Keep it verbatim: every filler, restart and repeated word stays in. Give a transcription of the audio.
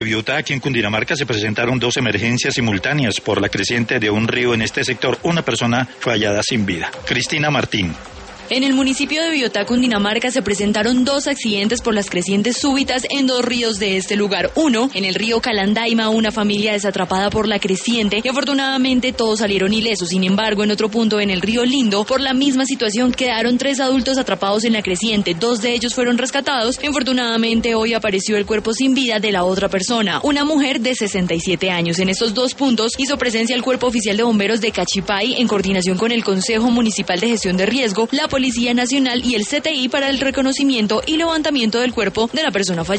Biotá, aquí en Cundinamarca, se presentaron dos emergencias simultáneas por la creciente de un río en este sector. Una persona fue hallada sin vida. Cristina Martín. En el municipio de Biotá, Cundinamarca, se presentaron dos accidentes por las crecientes súbitas en dos ríos de este lugar. Uno, en el río Calandaima, una familia desatrapada por la creciente y afortunadamente todos salieron ilesos. Sin embargo, en otro punto, en el río Lindo, por la misma situación quedaron tres adultos atrapados en la creciente. Dos de ellos fueron rescatados. Infortunadamente, hoy apareció el cuerpo sin vida de la otra persona, una mujer de sesenta y siete años. En estos dos puntos hizo presencia el Cuerpo Oficial de Bomberos de Cachipay en coordinación con el Consejo Municipal de Gestión de Riesgo, la Policía Nacional y el C T I para el reconocimiento y levantamiento del cuerpo de la persona fallecida.